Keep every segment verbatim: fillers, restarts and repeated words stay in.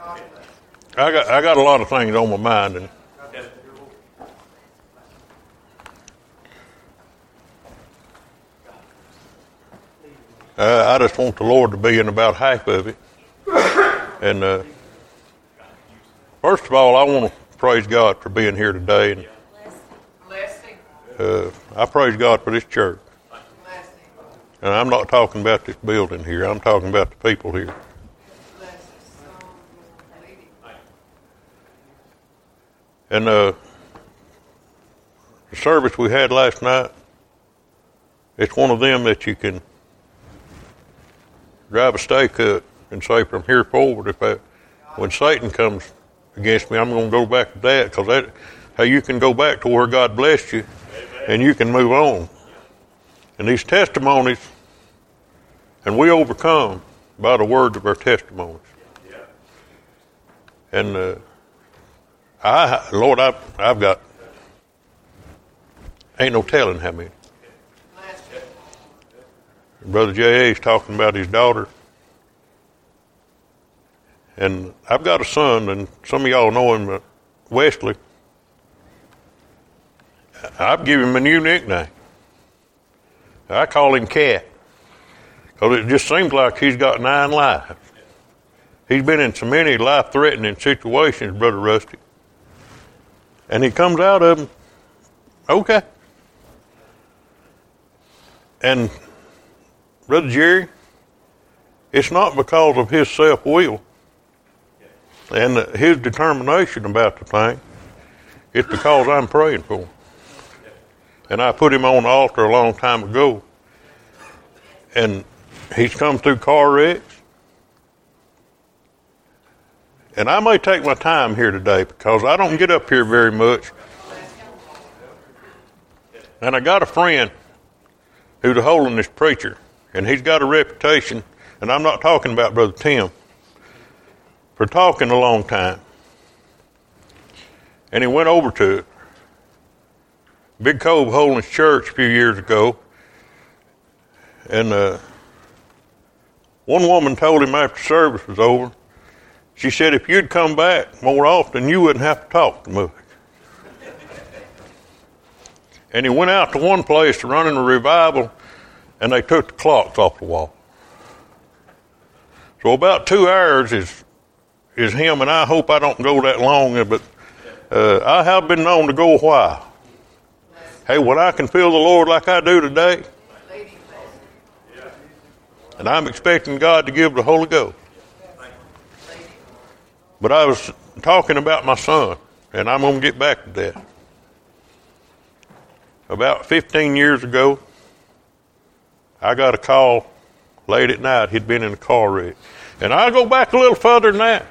I got I got a lot of things on my mind, and uh, I just want the Lord to be in about half of it. And uh, first of all, I want to praise God for being here today, and uh, I praise God for this church. And I'm not talking about this building here. I'm talking about the people here. And uh, the service we had last night, it's one of them that you can drive a stake up and say from here forward, if I, when Satan comes against me, I'm going to go back to that, because that, how you can go back to where God blessed you, and you can move on. And these testimonies, and we overcome by the words of our testimonies. And uh, I, Lord, I've, I've got, ain't no telling how many. Brother J A is talking about his daughter. And I've got a son, and some of y'all know him, uh, Wesley. I've given him a new nickname. I call him Cat, because it just seems like he's got nine lives. He's been in so many life-threatening situations, Brother Rusty. And he comes out of them okay. And Brother Jerry, it's not because of his self-will and his determination about the thing. It's because I'm praying for him. And I put him on the altar a long time ago. And he's come through car wrecks. And I may take my time here today because I don't get up here very much. And I got a friend who's a holiness preacher. And he's got a reputation, and I'm not talking about Brother Tim, for talking a long time. And he went over to Big Cove Holiness Church a few years ago, and uh, one woman told him after service was over, she said, if you'd come back more often, you wouldn't have to talk too much. And he went out to one place to run in a revival, and they took the clocks off the wall. So about two hours is is him, and I hope I don't go that long, but uh, I have been known to go a while. Hey, when I can feel the Lord like I do today, and I'm expecting God to give the Holy Ghost. But I was talking about my son, and I'm going to get back to that. About fifteen years ago, I got a call late at night. He'd been in a car wreck. And I'll go back a little further than that.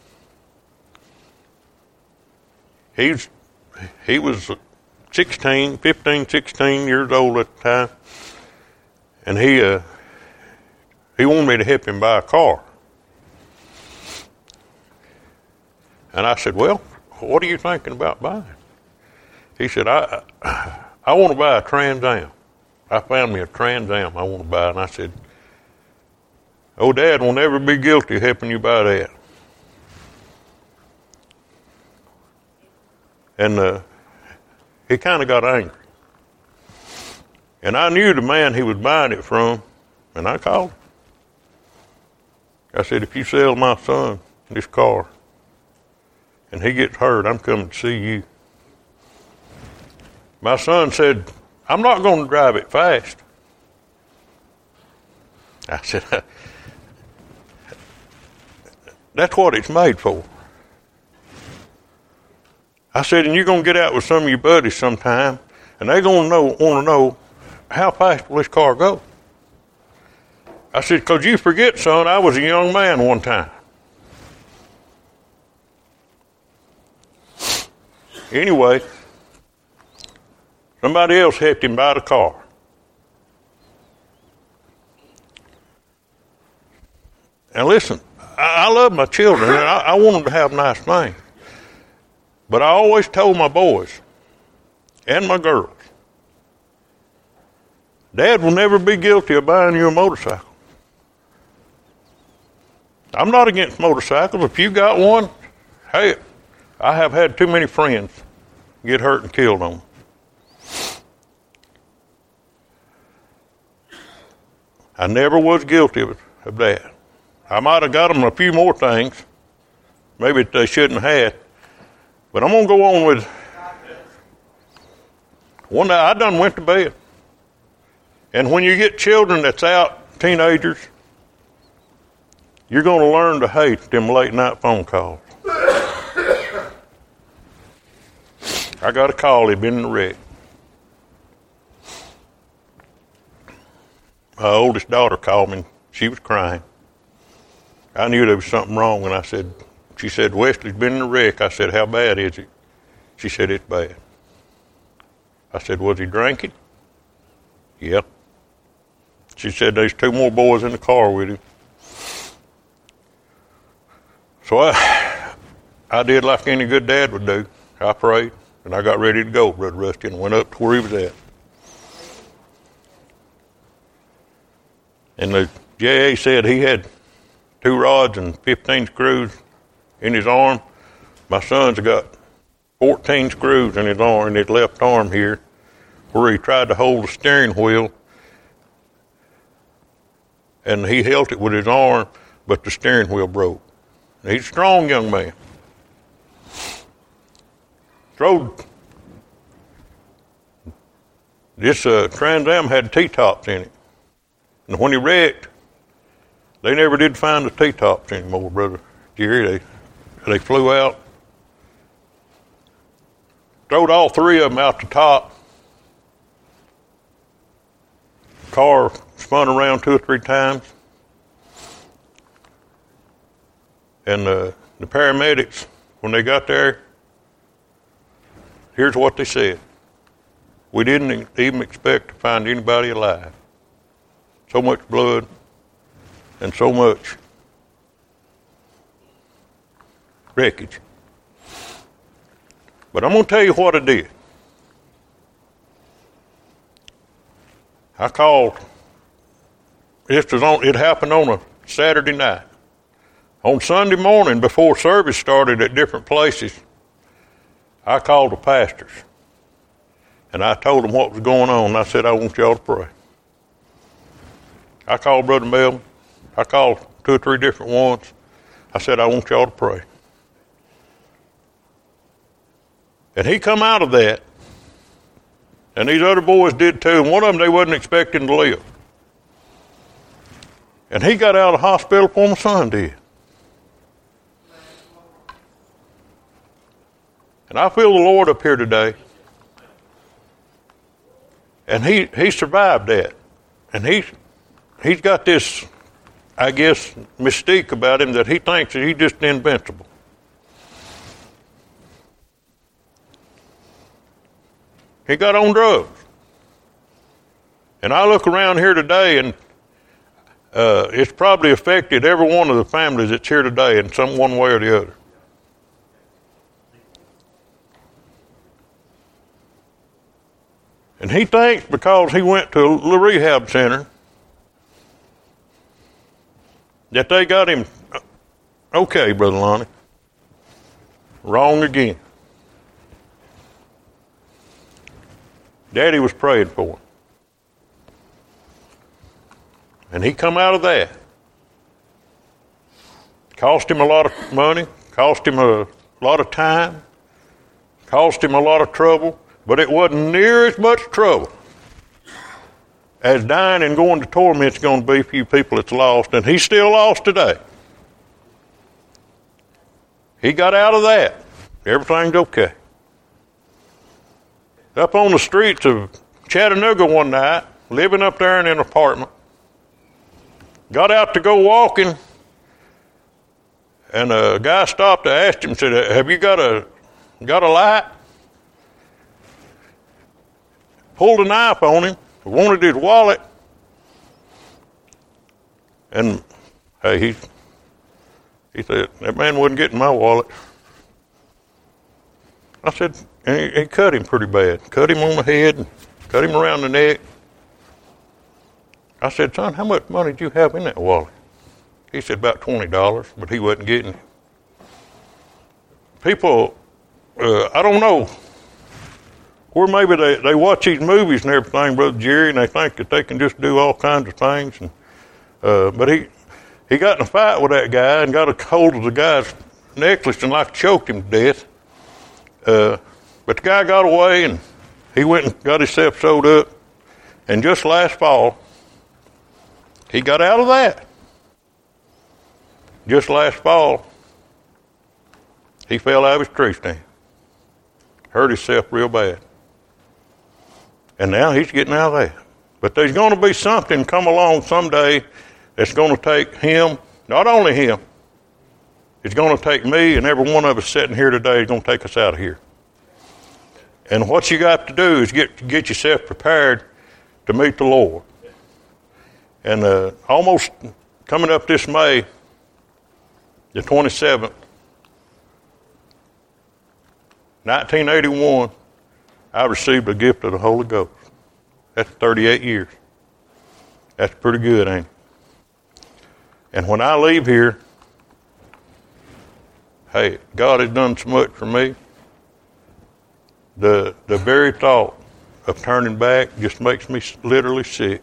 He's, he was sixteen, fifteen, sixteen years old at the time. And he, uh, he wanted me to help him buy a car. And I said, well, what are you thinking about buying? He said, I, I want to buy a Trans Am. I found me a Trans Am I want to buy. And I said, oh, Dad will never be guilty of helping you buy that. And uh, he kind of got angry. And I knew the man he was buying it from, and I called him. I said, if you sell my son this car and he gets hurt, I'm coming to see you. My son said, I'm not going to drive it fast. I said, that's what it's made for. I said, and you're going to get out with some of your buddies sometime, and they're going to know, want to know, how fast will this car go? I said, because you forget, son, I was a young man one time. Anyway, somebody else helped him buy the car. And listen, I, I love my children, and I, I want them to have nice things. But I always told my boys and my girls, Dad will never be guilty of buying you a motorcycle. I'm not against motorcycles. If you got one, hey, I have had too many friends get hurt and killed on them. I never was guilty of, of that. I might have got them a few more things, maybe they shouldn't have had. But I'm going to go on with, one day I done went to bed. And when you get children that's out, teenagers, you're going to learn to hate them late night phone calls. I got a call, he'd been in a wreck. My oldest daughter called me, she was crying. I knew there was something wrong, and I said, she said, Wesley's been in a wreck. I said, how bad is it? She said, it's bad. I said, was he drinking? Yeah. She said, there's two more boys in the car with him. So I, I did like any good dad would do. I prayed, and I got ready to go, Brother Rusty, and went up to where he was at. And the J A said he had two rods and fifteen screws in his arm. My son's got fourteen screws in his arm, in his left arm here, where he tried to hold the steering wheel. And he held it with his arm, but the steering wheel broke. He's a strong young man. Drove. This uh, Trans Am had T-tops in it. And when he wrecked, they never did find the T-tops anymore, Brother Jerry. They, they flew out. Throwed all three of them out the top. Car spun around two or three times. And uh, the paramedics, when they got there, here's what they said. We didn't even expect to find anybody alive. So much blood and so much wreckage. But I'm going to tell you what I did. I called. This was on, it happened on a Saturday night. On Sunday morning, before service started at different places, I called the pastors. And I told them what was going on. I said, I want y'all to pray. I called Brother Melvin. I called two or three different ones. I said, I want y'all to pray. And he come out of that. And these other boys did too. And one of them, they wasn't expecting to live. And he got out of the hospital before my son did. And I feel the Lord up here today. And he, he survived that. And he's, he's got this, I guess, mystique about him that he thinks that he's just invincible. He got on drugs. And I look around here today, and uh, it's probably affected every one of the families that's here today in some one way or the other. And he thinks because he went to a rehab center that they got him, okay, Brother Lonnie. Wrong again. Daddy was praying for him. And he come out of that. Cost him a lot of money, cost him a lot of time, cost him a lot of trouble, but it wasn't near as much trouble as dying and going to torment's going to be for you people that's lost, and he's still lost today. He got out of that. Everything's okay. Up on the streets of Chattanooga one night, living up there in an apartment, got out to go walking, and a guy stopped to ask him, said, have you got a got a light? Pulled a knife on him, wanted his wallet, and hey, he he said, that man wasn't getting my wallet. I said, and he, he cut him pretty bad. Cut him on the head and cut him around the neck. I said, son, how much money do you have in that wallet? He said about twenty dollars, but he wasn't getting it. People, uh, I don't know, or maybe they, they watch these movies and everything, Brother Jerry, and they think that they can just do all kinds of things. And uh, But he he got in a fight with that guy and got a hold of the guy's necklace and like choked him to death. Uh, but the guy got away, and he went and got himself sewed up. And just last fall, he got out of that. Just last fall, he fell out of his tree stand. Hurt himself real bad. And now he's getting out of that. But there's going to be something come along someday that's going to take him, not only him, it's going to take me and every one of us sitting here today is going to take us out of here. And what you got to do is get get yourself prepared to meet the Lord. And uh, almost coming up this May, the twenty-seventh, nineteen eighty-one, I received a gift of the Holy Ghost. That's thirty-eight years. That's pretty good, ain't it? And when I leave here, hey, God has done so much for me. The the very thought of turning back just makes me literally sick.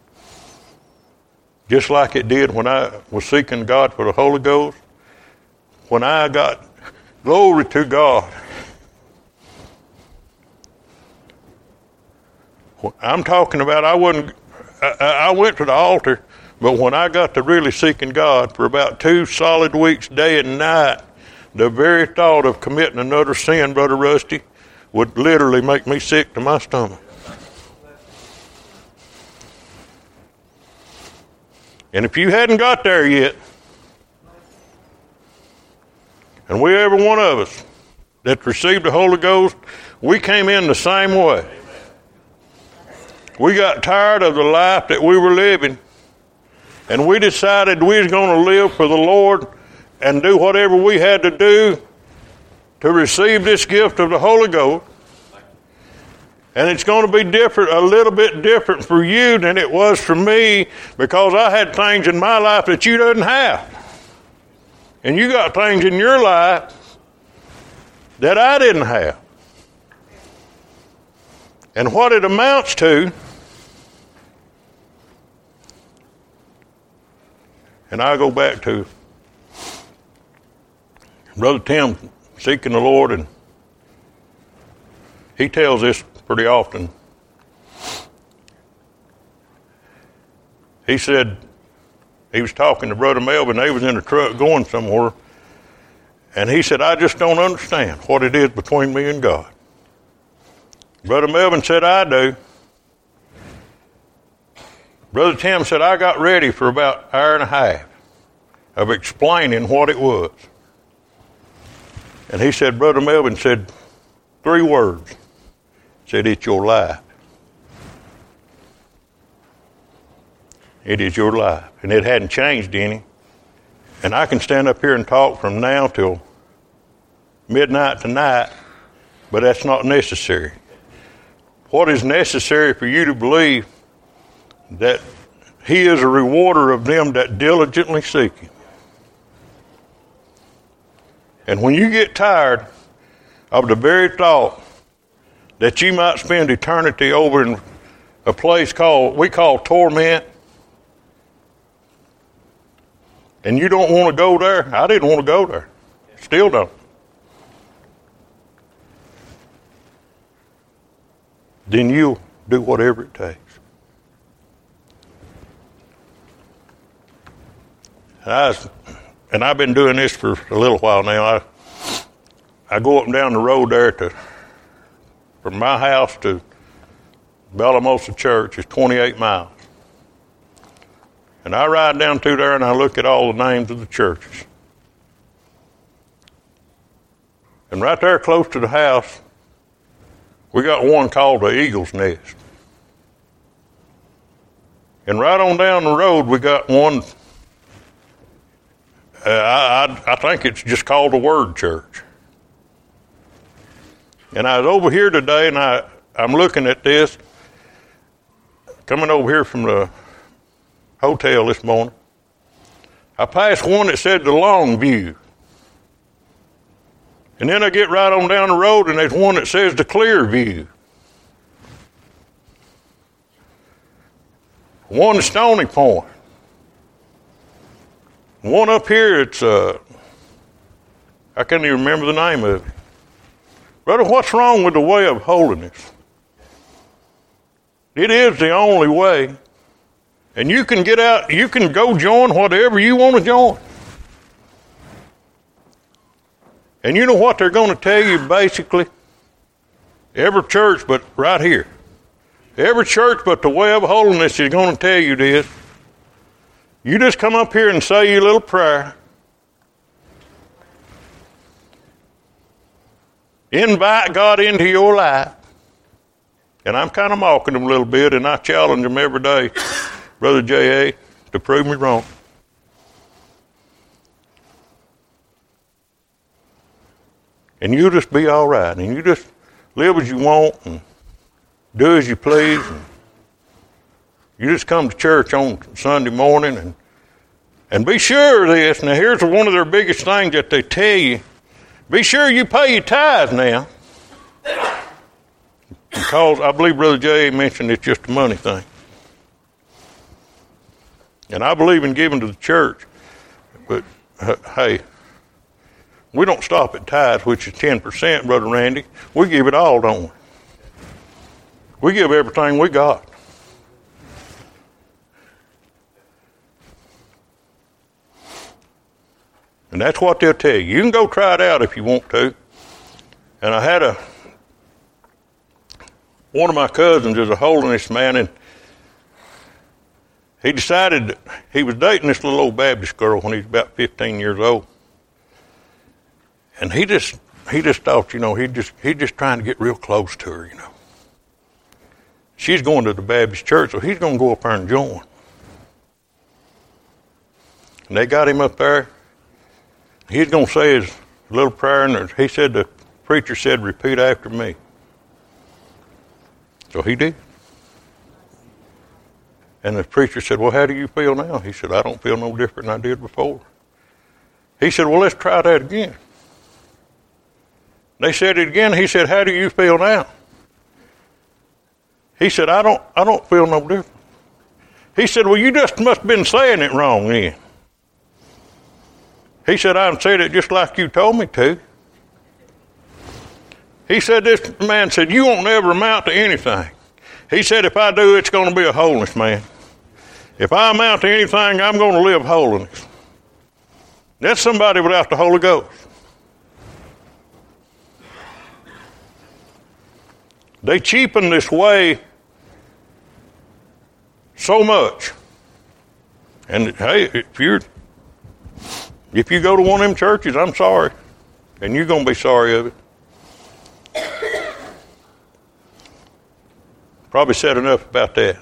Just like it did when I was seeking God for the Holy Ghost. When I got, glory to God. I'm talking about I wasn't, I, I went to the altar, but when I got to really seeking God for about two solid weeks, day and night, the very thought of committing another sin, Brother Rusty, would literally make me sick to my stomach. And if you hadn't got there yet, and we, every one of us that received the Holy Ghost, we came in the same way. We got tired of the life that we were living, and we decided we was going to live for the Lord and do whatever we had to do to receive this gift of the Holy Ghost. And it's going to be different, a little bit different for you than it was for me, because I had things in my life that you didn't have. And you got things in your life that I didn't have. And what it amounts to, and I go back to Brother Tim seeking the Lord, and he tells this pretty often. He said he was talking to Brother Melvin. They was in a truck going somewhere, and he said, I just don't understand what it is between me and God. Brother Melvin said, I do. Brother Tim said, I got ready for about an hour and a half of explaining what it was. And he said, Brother Melvin said three words. He said, it's your life. It is your life. And it hadn't changed any. And I can stand up here and talk from now till midnight tonight, but that's not necessary. What is necessary for you to believe that he is a rewarder of them that diligently seek him. And when you get tired of the very thought that you might spend eternity over in a place called, we call torment, and you don't want to go there, I didn't want to go there. Still don't. Then you'll do whatever it takes. And, I was, and I've been doing this for a little while now. I I go up and down the road there to, from my house to Bellamosa Church is twenty-eight miles. And I ride down through there and I look at all the names of the churches. And right there close to the house, we got one called the Eagle's Nest. And right on down the road, we got one, uh, I, I, I think it's just called the Word Church. And I was over here today, and I, I'm looking at this, coming over here from the hotel this morning. I passed one that said the long view. And then I get right on down the road and there's one that says the clear view. One at Stony Point. One up here, it's, uh, I can't even remember the name of it. Brother, what's wrong with the way of holiness? It is the only way. And you can get out, you can go join whatever you want to join. And you know what they're going to tell you basically? Every church but right here. Every church but the way of holiness is going to tell you this. You just come up here and say your little prayer. Invite God into your life. And I'm kind of mocking them a little bit, and I challenge them every day, Brother J A, to prove me wrong. And you just be all right, and you just live as you want and do as you please. And you just come to church on Sunday morning and and be sure of this. Now, here's one of their biggest things that they tell you. Be sure you pay your tithes now. Because I believe Brother J A mentioned it's just a money thing. And I believe in giving to the church. But, uh, hey, we don't stop at tithes, which is ten percent, Brother Randy. We give it all, don't we? We give everything we got. And that's what they'll tell you. You can go try it out if you want to. And I had a, one of my cousins is a holiness man, and he decided that he was dating this little old Baptist girl when he was about fifteen years old. And he just he just thought, you know, he just he just trying to get real close to her, you know. She's going to the Baptist church, so he's going to go up there and join. And they got him up there. He's going to say his little prayer, and he said, the preacher said, repeat after me. So he did. And the preacher said, well, how do you feel now? He said, I don't feel no different than I did before. He said, well, let's try that again. They said it again. He said, how do you feel now? He said, I don't, I don't feel no different. He said, well, you just must have been saying it wrong then. He said, I've said it just like you told me to. He said, this man said, you won't ever amount to anything. He said, if I do, it's going to be a holiness man. If I amount to anything, I'm going to live holiness. That's somebody without the Holy Ghost. They cheapen this way so much. And hey, if you're if you go to one of them churches, I'm sorry. And you're going to be sorry of it. Probably said enough about that.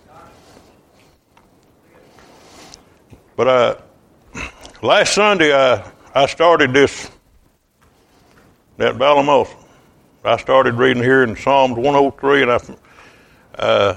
But I, last Sunday, I, I started this, that Valamosa. I started reading here in Psalms one oh three, and I, uh,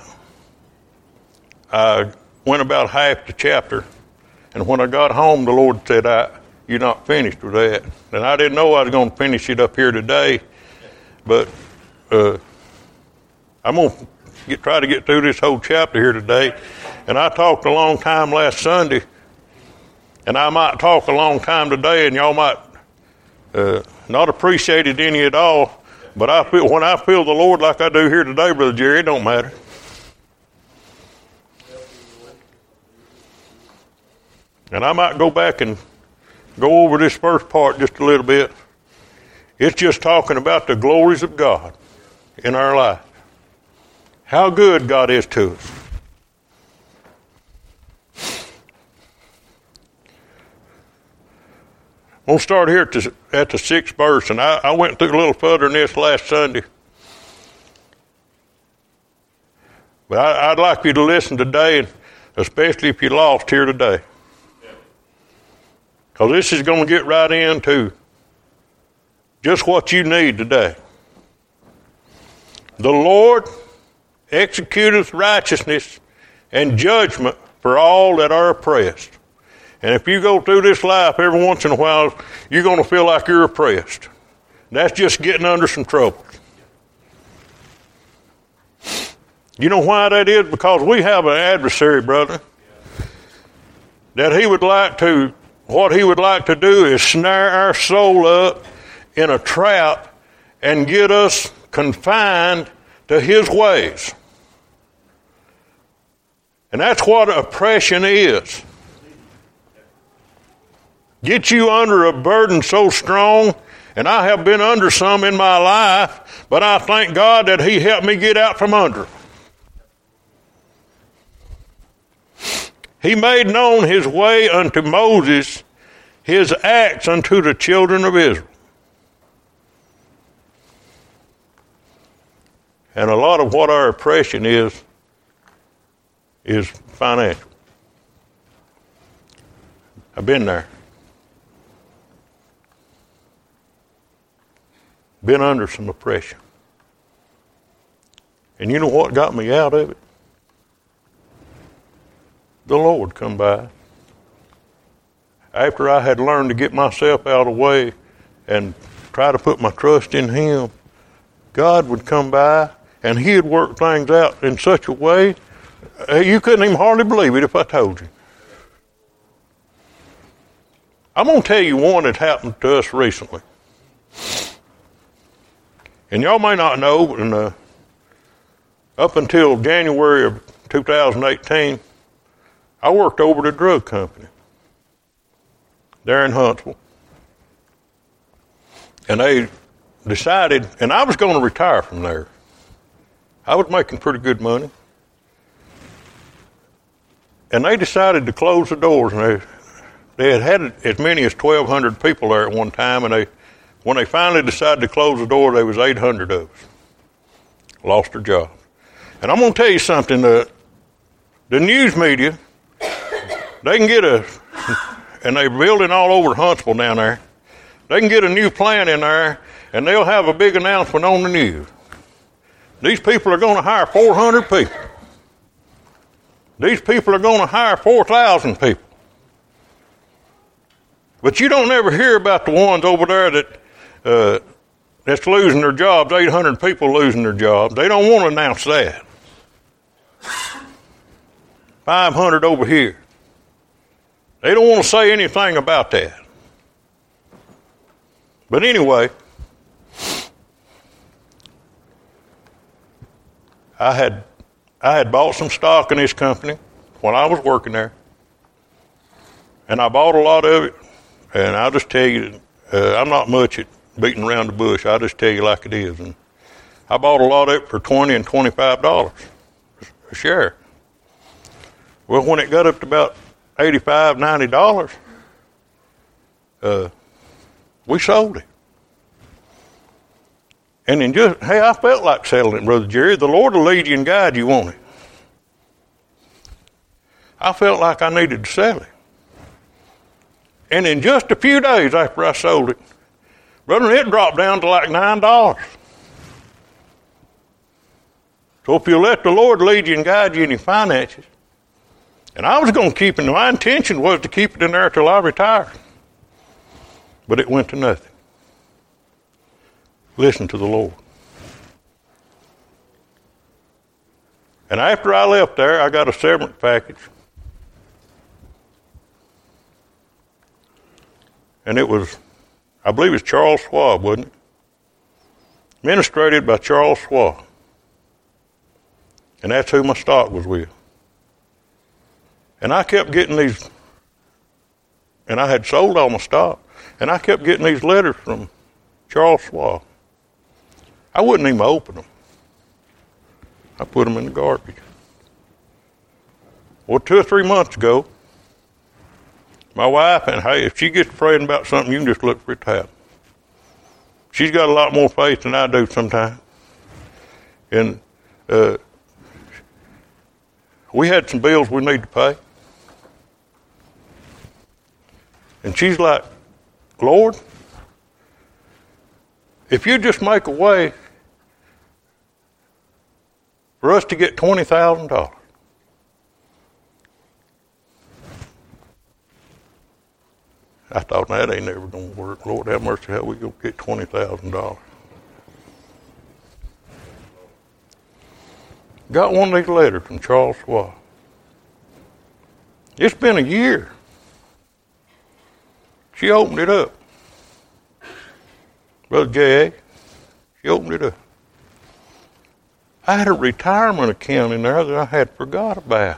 I went about half the chapter. And when I got home, the Lord said, I, you're not finished with that. And I didn't know I was going to finish it up here today. But uh, I'm going to get, try to get through this whole chapter here today. And I talked a long time last Sunday. And I might talk a long time today, and y'all might uh, not appreciate it any at all. But I feel when I feel the Lord like I do here today, Brother Jerry, it don't matter. And I might go back and go over this first part just a little bit. It's just talking about the glories of God in our life. How good God is to us. We'll start here at the, at the sixth verse, and I, I went through a little further than this last Sunday. But I, I'd like you to listen today, and especially if you're lost here today. Because this is going to get right into just what you need today. The Lord executeth righteousness and judgment for all that are oppressed. And if you go through this life, every once in a while, you're going to feel like you're oppressed. That's just getting under some trouble. You know why that is? Because we have an adversary, brother, that he would like to, what he would like to do is snare our soul up in a trap and get us confined to his ways. And that's what oppression is. Get you under a burden so strong, and I have been under some in my life, but I thank God that he helped me get out from under it. He made known his way unto Moses, his acts unto the children of Israel. And a lot of what our oppression is, is financial. I've been there. Been under some oppression. And you know what got me out of it? The Lord come by. After I had learned to get myself out of the way and try to put my trust in him, God would come by and he'd work things out in such a way, uh, you couldn't even hardly believe it if I told you. I'm going to tell you one that happened to us recently. And y'all may not know, but in, uh, up until January of two thousand eighteen, I worked over at a drug company there in Huntsville. And they decided, and I was going to retire from there. I was making pretty good money. And they decided to close the doors. And they, they had had as many as twelve hundred people there at one time. And they, when they finally decided to close the door, there was eight hundred of us. Lost their jobs. And I'm going to tell you something. The, the news media, they can get a, and they're building all over Huntsville down there. They can get a new plant in there, and they'll have a big announcement on the news. These people are going to hire four hundred people. These people are going to hire four thousand people. But you don't ever hear about the ones over there that uh, that's losing their jobs, eight hundred people losing their jobs. They don't want to announce that. five hundred over here. They don't want to say anything about that. But anyway, I had I had bought some stock in this company when I was working there. And I bought a lot of it. And I'll just tell you, uh, I'm not much at beating around the bush. I'll just tell you like it is. And I bought a lot of it for twenty and twenty-five dollars a share. Well, when it got up to about eighty-five, ninety dollars, uh, we sold it. And then just, hey, I felt like selling it, Brother Jerry. The Lord will lead you and guide you on it. I felt like I needed to sell it. And in just a few days after I sold it, brother, it dropped down to like nine dollars. So if you let the Lord lead you and guide you in your finances, and I was going to keep it, my intention was to keep it in there till I retired. But it went to nothing. Listen to the Lord. And after I left there, I got a severance package. And it was, I believe it's Charles Schwab, wasn't it? Administrated by Charles Schwab. And that's who my stock was with. And I kept getting these, and I had sold all my stock, and I kept getting these letters from Charles Schwab. I wouldn't even open them. I put them in the garbage. Well, two or three months ago, my wife, and hey, if she gets praying about something, you can just look for it to happen. She's got a lot more faith than I do sometimes. And uh, we had some bills we need to pay. And she's like, Lord, if you just make a way for us to get twenty thousand dollars. I thought, that ain't never going to work. Lord have mercy, how we going to get twenty thousand dollars? Got one of these letters from Charles Schwab. It's been a year. She opened it up. Brother J A, she opened it up. I had a retirement account in there that I had forgot about.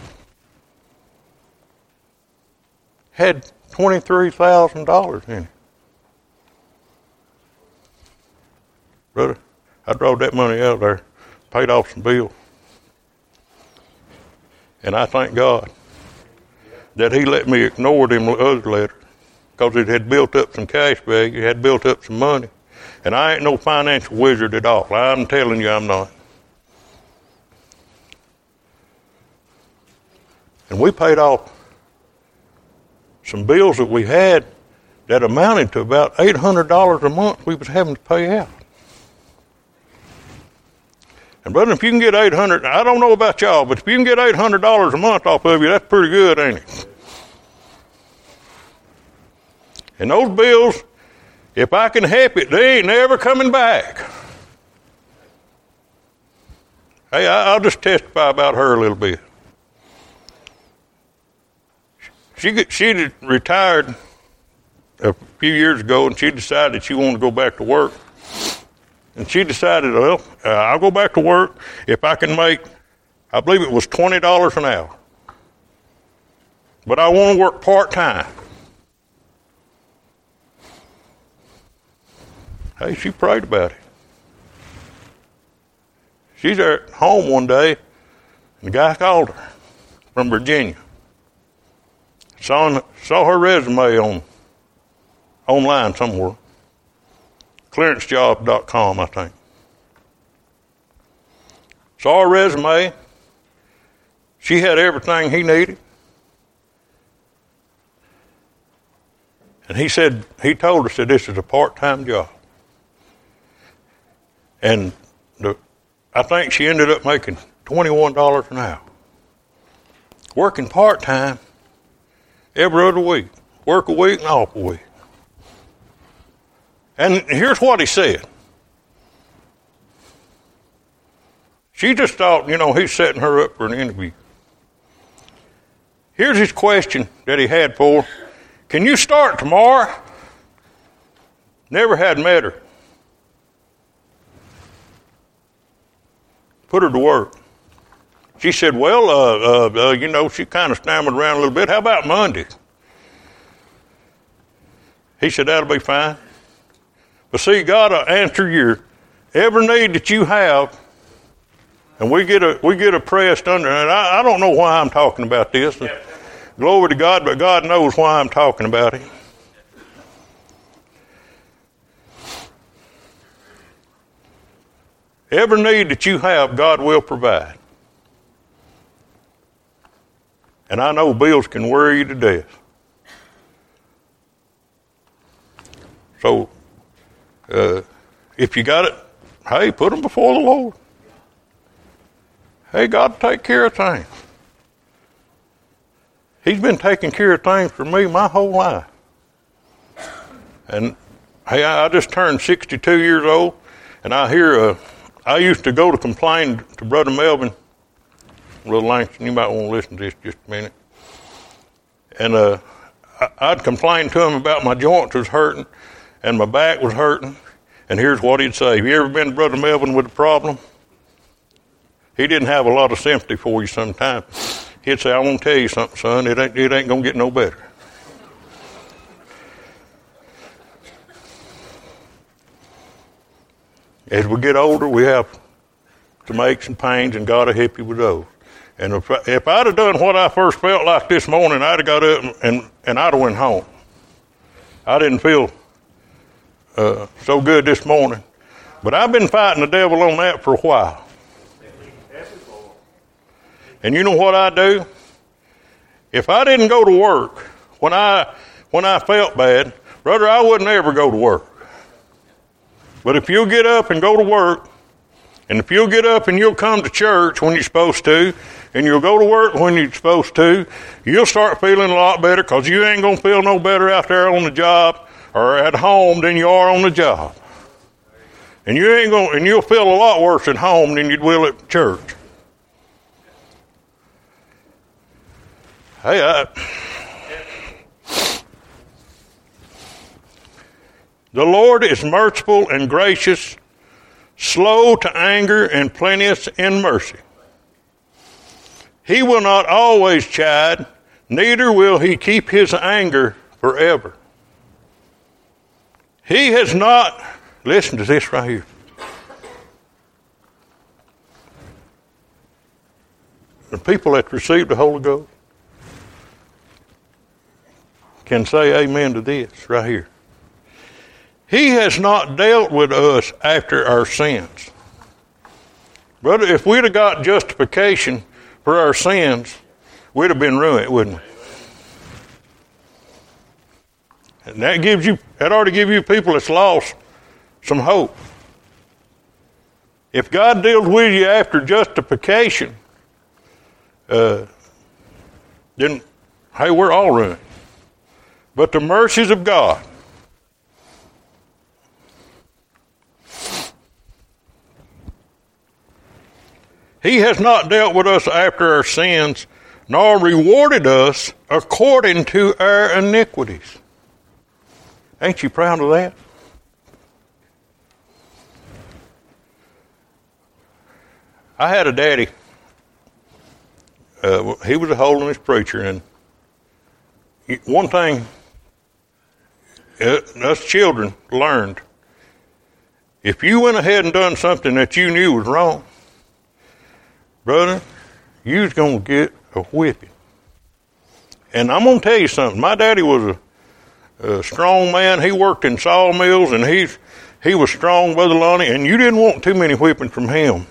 Had twenty-three thousand dollars in it. Brother, I drawed that money out there, paid off some bills. And I thank God that he let me ignore them other letters because it had built up some cash value, it had built up some money. And I ain't no financial wizard at all. I'm telling you I'm not. And we paid off some bills that we had that amounted to about eight hundred dollars a month we was having to pay out. And brother, if you can get eight hundred dollars, I don't know about y'all, but if you can get eight hundred dollars a month off of you, that's pretty good, ain't it? And those bills, if I can help it, they ain't never coming back. Hey, I'll just testify about her a little bit. She she retired a few years ago, and she decided she wanted to go back to work. And she decided, well, uh, I'll go back to work if I can make, I believe it was twenty dollars an hour. But I want to work part-time. Hey, she prayed about it. She's there at home one day, and the guy called her from Virginia. Saw, saw her resume on online somewhere. clearance job dot com, I think. Saw her resume. She had everything he needed. And he said, he told us that this is a part-time job. And the, I think she ended up making twenty-one dollars an hour. Working part-time every other week. Work a week and off a week. And here's what he said. She just thought, you know, he's setting her up for an interview. Here's his question that he had for her. Can you start tomorrow? Never had met her. Put her to work. She said, well, uh, uh, uh, you know, she kind of stammered around a little bit. How about Monday? He said, that'll be fine. But see, God will answer your every need that you have, and we get a we get oppressed under. And I, I don't know why I'm talking about this. Yeah. Glory to God, but God knows why I'm talking about it. Every need that you have, God will provide. And I know bills can worry you to death. So, uh, if you got it, hey, put them before the Lord. Hey, God take care of things. He's been taking care of things for me my whole life. And hey, I just turned sixty-two years old, and I hear, uh, I used to go to complain to Brother Melvin, Little Langston, you might want to listen to this just a minute. And uh, I'd complain to him about my joints was hurting, and my back was hurting. And here's what he'd say. Have you ever been to Brother Melvin with a problem? He didn't have a lot of sympathy for you sometimes. He'd say, I want to tell you something, son. It ain't, it ain't going to get no better. As we get older, we have some aches and pains, and God will help you with those. And if, if I'd have done what I first felt like this morning, I'd have got up and, and I'd have went home. I didn't feel uh, so good this morning. But I've been fighting the devil on that for a while. And you know what I do? If I didn't go to work when I when I felt bad, brother, I wouldn't ever go to work. But if you'll get up and go to work, and if you'll get up and you'll come to church when you're supposed to, and you'll go to work when you're supposed to, you'll start feeling a lot better because you ain't going to feel no better out there on the job or at home than you are on the job. And you ain't going, and you'll feel a lot worse at home than you will at church. Hey, I, the Lord is merciful and gracious, slow to anger and plenteous in mercy. He will not always chide, neither will he keep his anger forever. He has not, listen to this right here. The people that received the Holy Ghost can say amen to this right here. He has not dealt with us after our sins. Brother, if we'd have got justification for our sins, we'd have been ruined, wouldn't we? And that gives you, that ought to give you people that's lost some hope. If God deals with you after justification, uh, then, hey, we're all ruined. But the mercies of God, He has not dealt with us after our sins, nor rewarded us according to our iniquities. Ain't you proud of that? I had a daddy. Uh, he was a holiness preacher, and one thing uh, us children learned, if you went ahead and done something that you knew was wrong, brother, you was going to get a whipping. And I'm going to tell you something. My daddy was a, a strong man. He worked in sawmills, and he, he was strong, Brother Lonnie, and you didn't want too many whippings from him.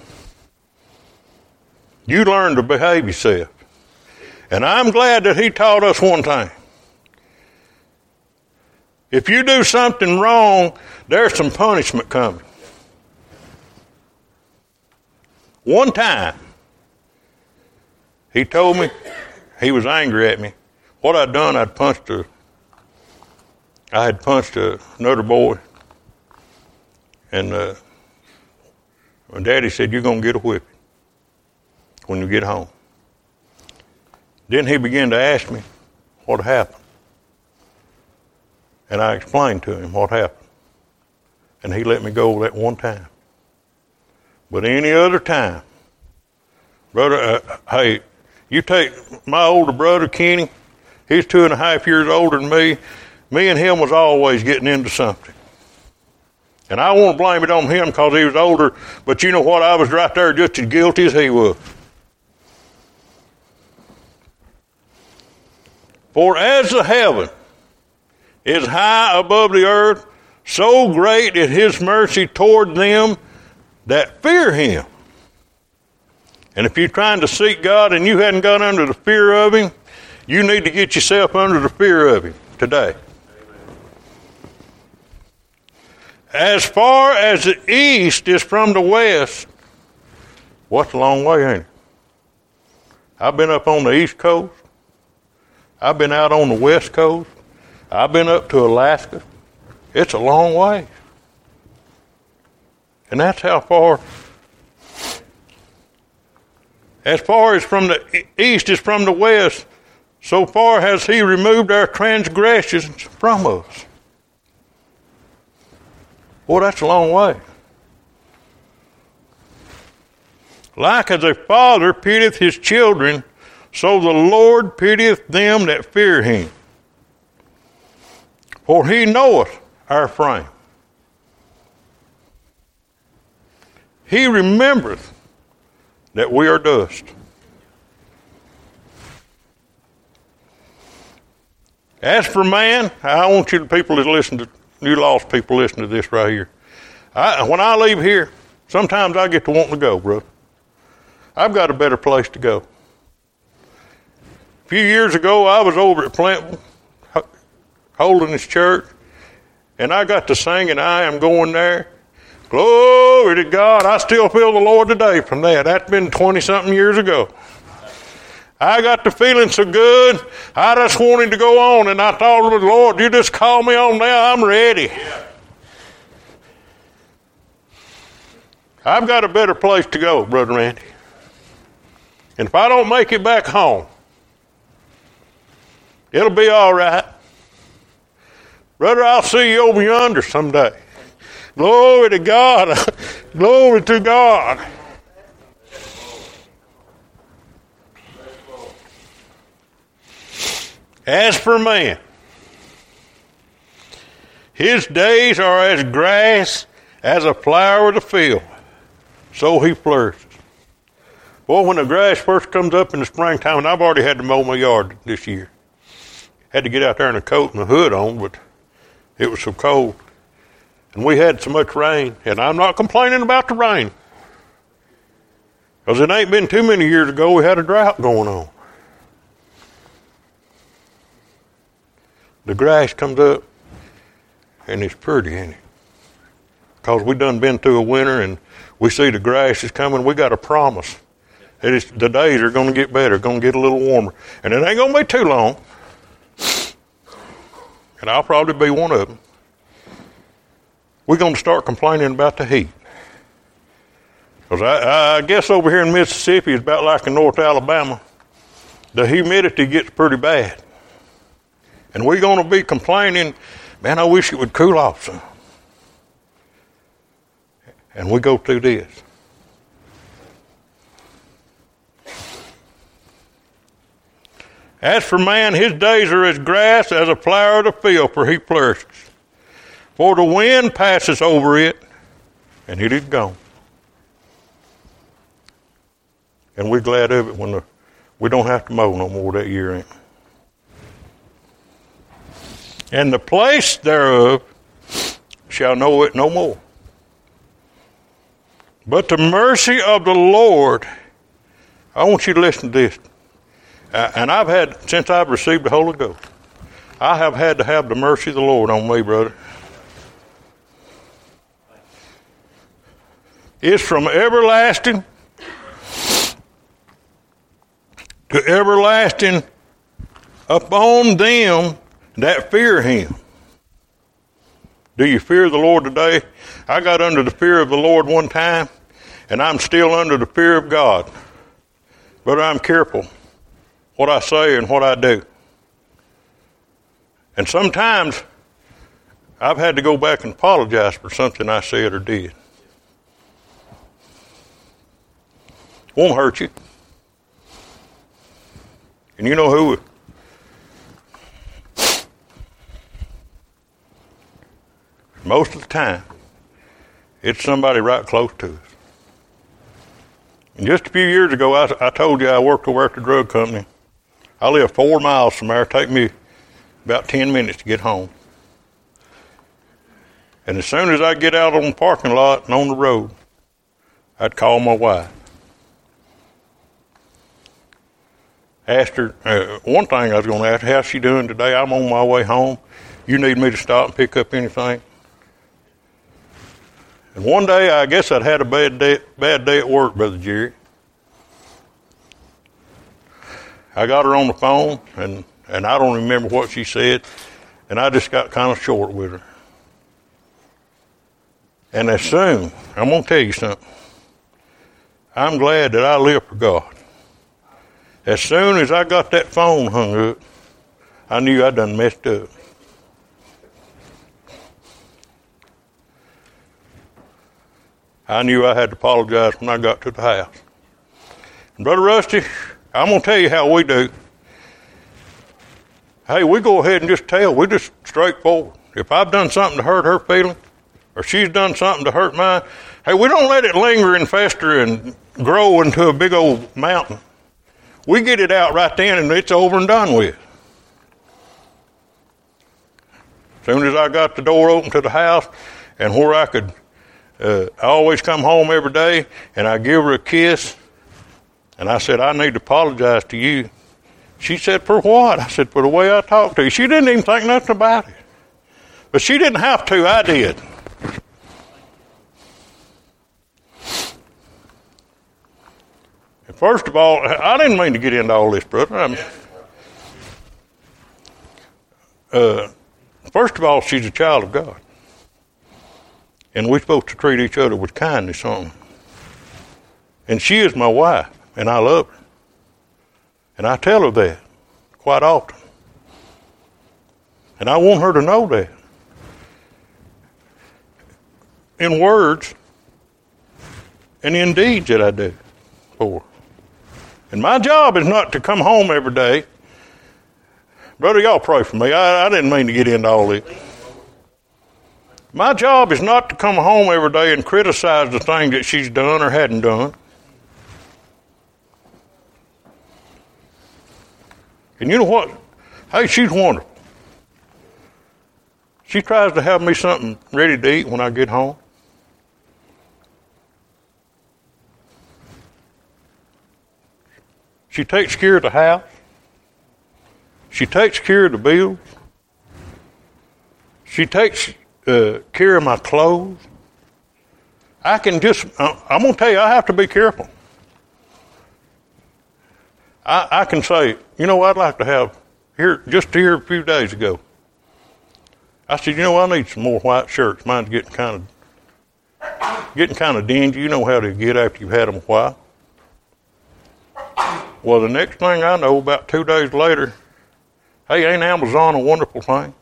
You learned to behave yourself. And I'm glad that he taught us one thing. If you do something wrong, there's some punishment coming. One time, he told me, he was angry at me. What I'd done, I'd punched a, I had punched a, another boy. And uh, my daddy said, you're going to get a whipping when you get home. Then he began to ask me what happened. And I explained to him what happened. And he let me go that one time. But any other time, brother, uh, hey, you take my older brother, Kenny, he's two and a half years older than me. Me and him was always getting into something. And I won't blame it on him because he was older, but you know what? I was right there just as guilty as he was. For as the heaven is high above the earth, so great is his mercy toward them that fear him. And if you're trying to seek God and you hadn't got under the fear of him, you need to get yourself under the fear of him today. As far as the east is from the west, what's a long way, ain't it? I've been up on the east coast. I've been out on the west coast. I've been up to Alaska. It's a long way. And that's how far, as far as from the east is from the west, so far has he removed our transgressions from us. Boy, that's a long way. Like as a father pitieth his children, so the Lord pitieth them that fear him. For he knoweth our frame. He remembereth that we are dust. As for man, I want you to people to listen to, you lost people listen to this right here. I, when I leave here, sometimes I get to wanting to go, brother. I've got a better place to go. A few years ago, I was over at Flint, Holiness Church, and I got to sing, and I am going there. Glory to God. I still feel the Lord today from that. That's been twenty-something years ago. I got the feeling so good, I just wanted to go on, and I thought, Lord, you just call me on now, I'm ready. Yeah. I've got a better place to go, Brother Randy. And if I don't make it back home, it'll be all right. Brother, I'll see you over yonder someday. Glory to God. Glory to God. As for man, his days are as grass, as a flower of the field, so he flourishes. Boy, when the grass first comes up in the springtime, and I've already had to mow my yard this year. Had to get out there in a coat and a hood on, but it was so cold. And we had so much rain, and I'm not complaining about the rain. Because it ain't been too many years ago we had a drought going on. The grass comes up, and it's pretty, ain't it? Because we done been through a winter, and we see the grass is coming. We got a promise that it's, the days are going to get better, going to get a little warmer. And it ain't going to be too long. And I'll probably be one of them. We're going to start complaining about the heat. Because I, I guess over here in Mississippi, it's about like in North Alabama. The humidity gets pretty bad. And we're going to be complaining, man, I wish it would cool off some. And we go through this. As for man, his days are as grass, as a flower of the field, for he flourishes. For the wind passes over it, and it is gone. And we're glad of it when the, we don't have to mow no more that year, ain't we? And the place thereof shall know it no more. But the mercy of the Lord, I want you to listen to this. Uh, and I've had, since I've received the Holy Ghost, I have had to have the mercy of the Lord on me, brother. It's from everlasting to everlasting upon them that fear him. Do you fear the Lord today? I got under the fear of the Lord one time, and I'm still under the fear of God. But I'm careful what I say and what I do. And sometimes I've had to go back and apologize for something I said or did. Won't hurt you. And you know who? Most of the time, it's somebody right close to us. And just a few years ago, I, I told you I worked over at the drug company. I live four miles from there. It take me about ten minutes to get home. And as soon as I get out on the parking lot and on the road, I'd call my wife. Asked her, uh, one thing I was going to ask her, how's she doing today? I'm on my way home. You need me to stop and pick up anything? And one day, I guess I'd had a bad day, bad day at work, Brother Jerry. I got her on the phone, and, and I don't remember what she said, and I just got kind of short with her. And as soon, I'm going to tell you something. I'm glad that I live for God. As soon as I got that phone hung up, I knew I done messed up. I knew I had to apologize when I got to the house. And Brother Rusty, I'm going to tell you how we do. Hey, we go ahead and just tell. We're just straightforward. If I've done something to hurt her feeling, or she's done something to hurt mine, hey, we don't let it linger and fester and grow into a big old mountain. We get it out right then, and it's over and done with. As soon as I got the door open to the house, and where I could, uh, I always come home every day, and I give her a kiss, and I said, I need to apologize to you. She said, for what? I said, for the way I talked to you. She didn't even think nothing about it. But she didn't have to, I did. First of all, I didn't mean to get into all this, brother. I'm, uh, first of all, she's a child of God. And we're supposed to treat each other with kindness on her. And she is my wife, and I love her. And I tell her that quite often. And I want her to know that. In words and in deeds that I do for her. And my job is not to come home every day. Brother, y'all pray for me. I, I didn't mean to get into all this. My job is not to come home every day and criticize the thing that she's done or hadn't done. And you know what? Hey, she's wonderful. She tries to have me something ready to eat when I get home. She takes care of the house. She takes care of the bills. She takes uh, care of my clothes. I can just, uh, I'm going to tell you, I have to be careful. I, I can say, you know, I'd like to have, here, just here a few days ago, I said, you know, I need some more white shirts. Mine's getting kind of, getting kind of dingy. You know how they get after you've had them a while. Well, the next thing I know, about two days later, hey, ain't Amazon a wonderful thing?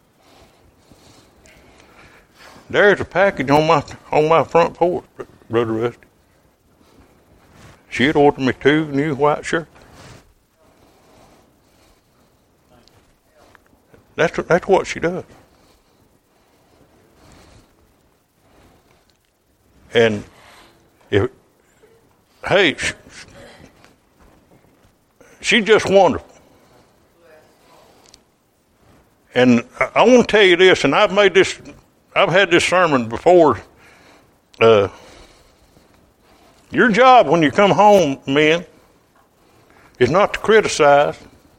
There's a package on my on my front porch, Brother Rusty. She had ordered me two new white shirts. That's that's what she does. And if hey, she's just wonderful. And I, I want to tell you this, and I've made this, I've had this sermon before. Uh, your job when you come home, men, is not to criticize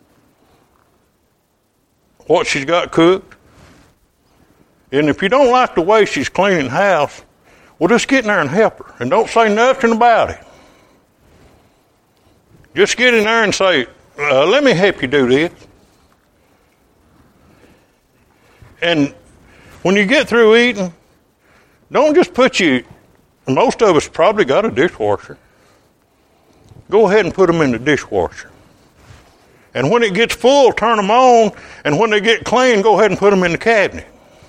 what she's got cooked. And if you don't like the way she's cleaning the house, well, just get in there and help her. And don't say nothing about it. Just get in there and say, uh, let me help you do this. And when you get through eating, don't just put you, most of us probably got a dishwasher. Go ahead and put them in the dishwasher. And when it gets full, turn them on. And when they get clean, go ahead and put them in the cabinet.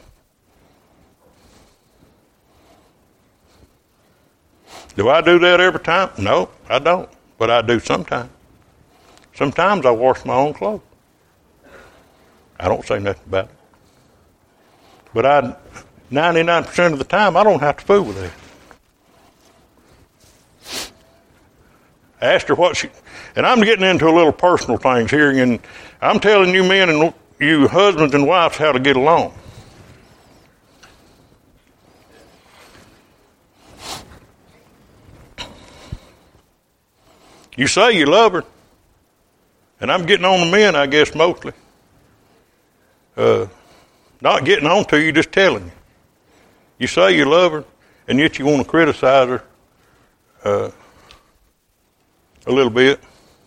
Do I do that every time? No, I don't. But I do sometimes. Sometimes I wash my own clothes. I don't say nothing about it. But I, ninety-nine percent of the time, I don't have to fool with that. I asked her what she, and I'm getting into a little personal things here, and I'm telling you men and you husbands and wives how to get along. You say you love her, and I'm getting on the men, I guess, mostly. Uh, not getting on to you, just telling you. You say you love her, and yet you want to criticize her uh, a little bit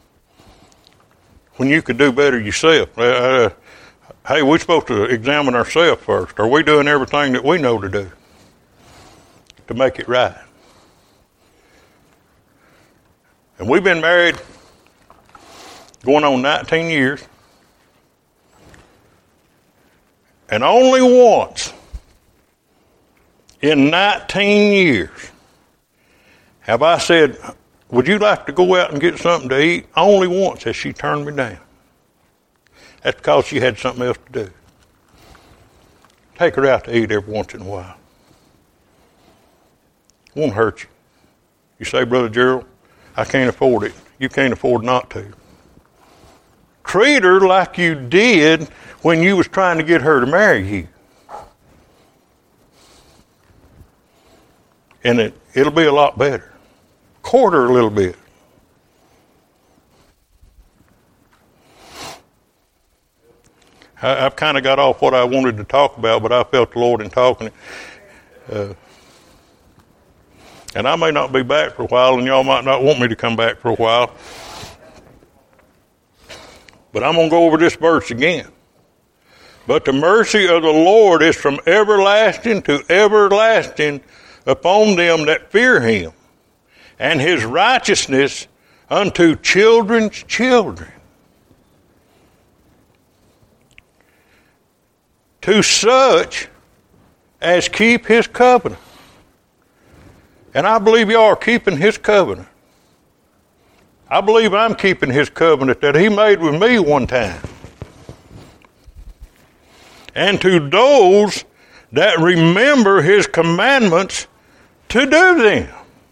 when you could do better yourself. Uh, uh, hey, we're supposed to examine ourselves first. Are we doing everything that we know to do to make it right? And we've been married going on nineteen years. And only once in nineteen years have I said, would you like to go out and get something to eat? Only once has she turned me down. That's because she had something else to do. Take her out to eat every once in a while. It won't hurt you. You say, Brother Gerald, I can't afford it. You can't afford not to. Treat her like you did when you was trying to get her to marry you. And it, it'll be a lot better. Court her a little bit. I, I've kind of got off what I wanted to talk about, but I felt the Lord in talking. Uh, And I may not be back for a while, and y'all might not want me to come back for a while. But I'm going to go over this verse again. But the mercy of the Lord is from everlasting to everlasting upon them that fear him, and his righteousness unto children's children, to such as keep his covenant. And I believe y'all are keeping his covenant. I believe I'm keeping his covenant that he made with me one time. And to those that remember his commandments to do them.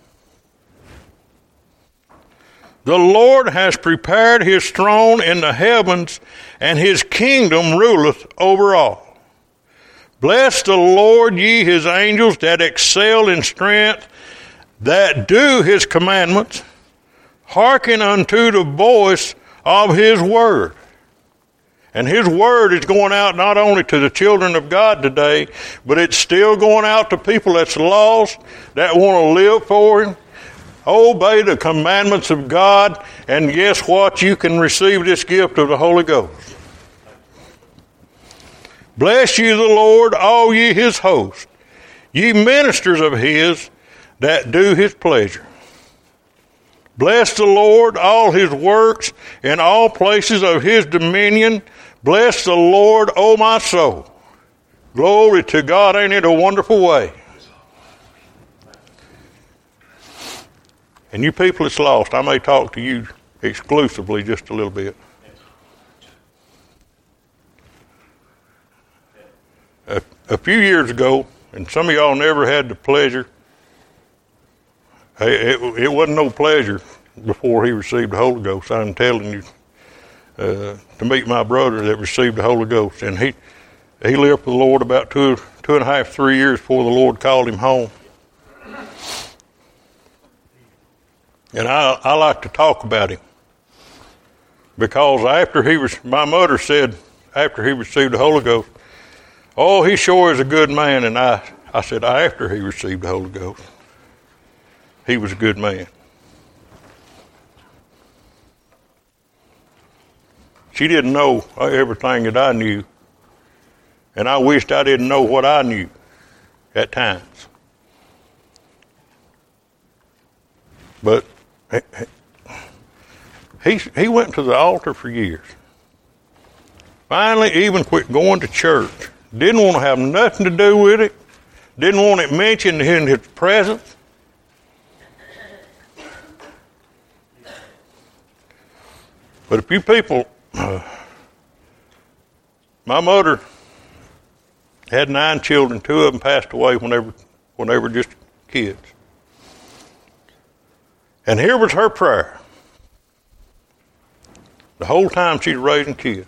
The Lord has prepared his throne in the heavens, and his kingdom ruleth over all. Bless the Lord, ye his angels that excel in strength, that do his commandments, hearken unto the voice of his word. And his word is going out not only to the children of God today, but it's still going out to people that's lost, that want to live for him, obey the commandments of God, and guess what? You can receive this gift of the Holy Ghost. Bless ye the Lord, all ye his host, ye ministers of his that do his pleasure. Bless the Lord, all his works, in all places of his dominion. Bless the Lord, O my soul. Glory to God, ain't it a wonderful way? And you people that's lost, I may talk to you exclusively just a little bit. A, a few years ago, and some of y'all never had the pleasure, it, it, it wasn't no pleasure before he received the Holy Ghost, I'm telling you, uh, to meet my brother that received the Holy Ghost. And he he lived for the Lord about two, two and a half, three years before the Lord called him home. And I, I like to talk about him because after he was, my mother said after he received the Holy Ghost, oh, he sure is a good man. And I, I said after he received the Holy Ghost, he was a good man. She didn't know everything that I knew, and I wished I didn't know what I knew at times. But he he went to the altar for years. Finally, even quit going to church. Didn't want to have nothing to do with it. Didn't want it mentioned in his presence. But if you people, uh, my mother had nine children. Two of them passed away when they were, when they were just kids. And here was her prayer. The whole time she's raising kids.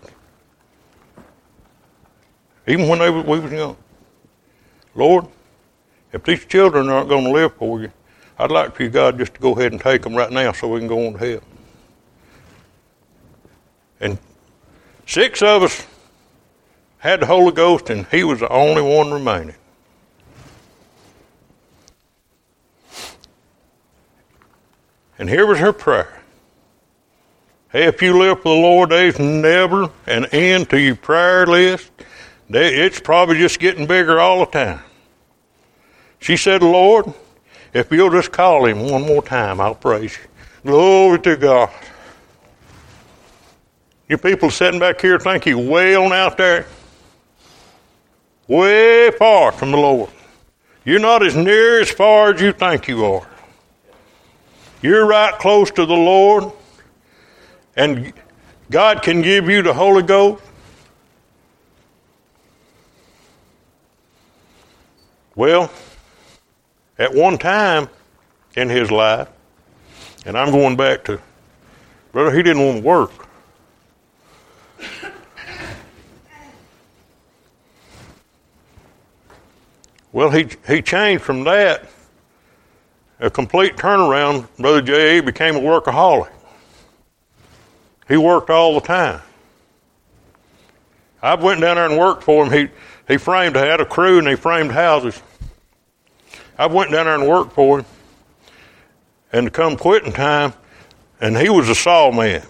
Even when they was, we was young. Lord, if these children aren't going to live for you, I'd like for you, God, just to go ahead and take them right now so we can go on to hell. And six of us had the Holy Ghost, and he was the only one remaining. And here was her prayer. Hey, if you live for the Lord, there's never an end to your prayer list. It's probably just getting bigger all the time. She said, Lord, if you'll just call him one more time, I'll praise you. Glory to God. You people sitting back here think you're way on out there, way far from the Lord. You're not as near as far as you think you are. You're right close to the Lord, and God can give you the Holy Ghost. Well, at one time in his life, and I'm going back to, brother, he didn't want to work. Well, he he changed from that, a complete turnaround. Brother J A became a workaholic. He worked all the time. I went down there and worked for him. He he framed, had a crew, and he framed houses. I went down there and worked for him. And come quitting time, and he was a saw man.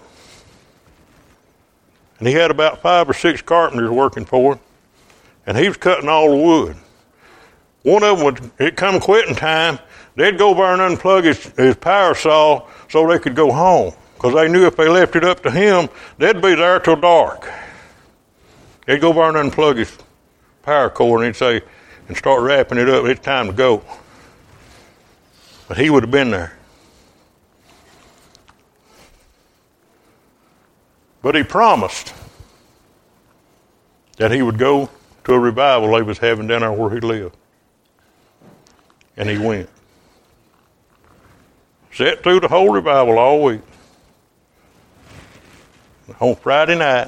And he had about five or six carpenters working for him, and he was cutting all the wood. One of them would, it come quitting time, they'd go over and unplug his, his power saw so they could go home, because they knew if they left it up to him, they'd be there till dark. They'd go over and unplug his power cord, and he'd say, and start wrapping it up, it's time to go. But he would have been there. But he promised that he would go to a revival they was having down there where he lived. And he went. Sat through the whole revival all week. On Friday night,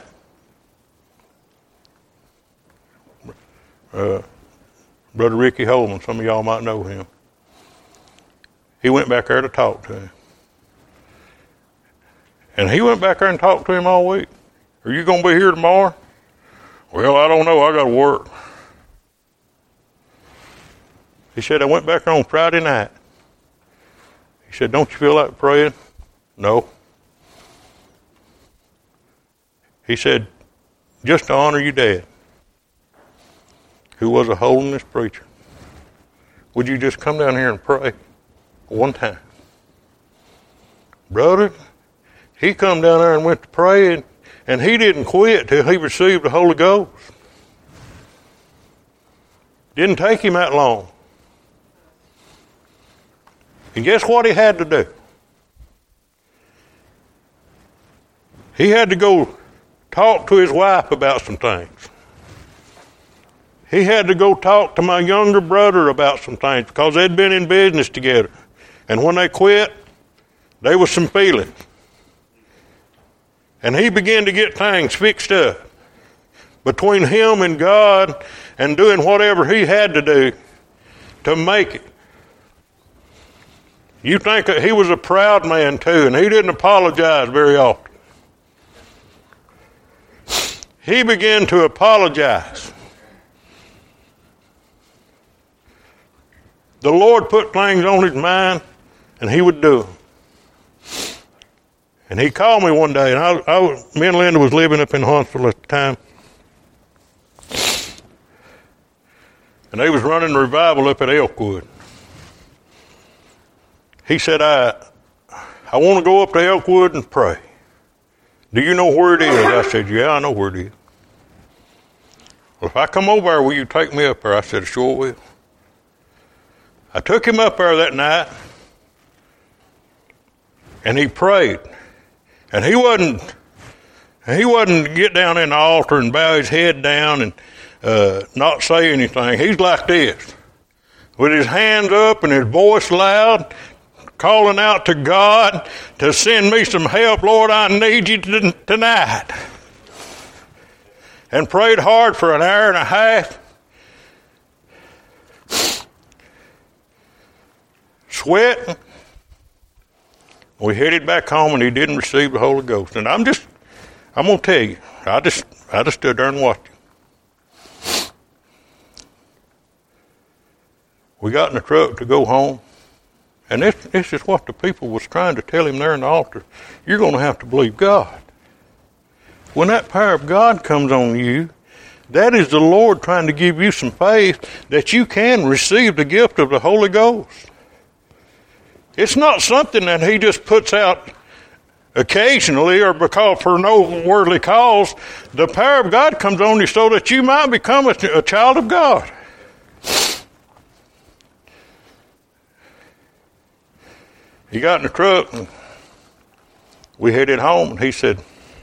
uh, Brother Ricky Holman, some of y'all might know him, he went back there to talk to him. And he went back there and talked to him all week. Are you going to be here tomorrow? Well, I don't know. I got to work. He said, I went back there on Friday night. He said, don't you feel like praying? No. He said, just to honor your dad, who was a holiness preacher, would you just come down here and pray one time? Brother, he come down there and went to praying, and he didn't quit till he received the Holy Ghost. Didn't take him that long. And guess what he had to do? He had to go talk to his wife about some things. He had to go talk to my younger brother about some things because they'd been in business together. And when they quit, there was some feelings. And he began to get things fixed up between him and God and doing whatever he had to do to make it. You think that he was a proud man too, and he didn't apologize very often. He began to apologize. The Lord put things on his mind, and he would do them. And he called me one day, and I, I, me and Linda was living up in Huntsville at the time. And they was running a revival up at Elkwood. He said, I, I want to go up to Elkwood and pray. Do you know where it is? I said, yeah, I know where it is. Well, if I come over there, will you take me up there? I said, sure will. I took him up there that night, and he prayed. And he wasn't, he wasn't get down in the altar and bow his head down and uh, not say anything. He's like this, with his hands up and his voice loud, calling out to God to send me some help. Lord, I need you t- tonight. And prayed hard for an hour and a half. Sweating. We headed back home, and he didn't receive the Holy Ghost. And I'm just, I'm going to tell you, I just, I just stood there and watched him. We got in the truck to go home, and this, this is what the people was trying to tell him there in the altar. You're going to have to believe God. When that power of God comes on you, that is the Lord trying to give you some faith that you can receive the gift of the Holy Ghost. It's not something that he just puts out occasionally or because for no worldly cause. The power of God comes on you so that you might become a, a child of God. He got in the truck and we headed home, and he said,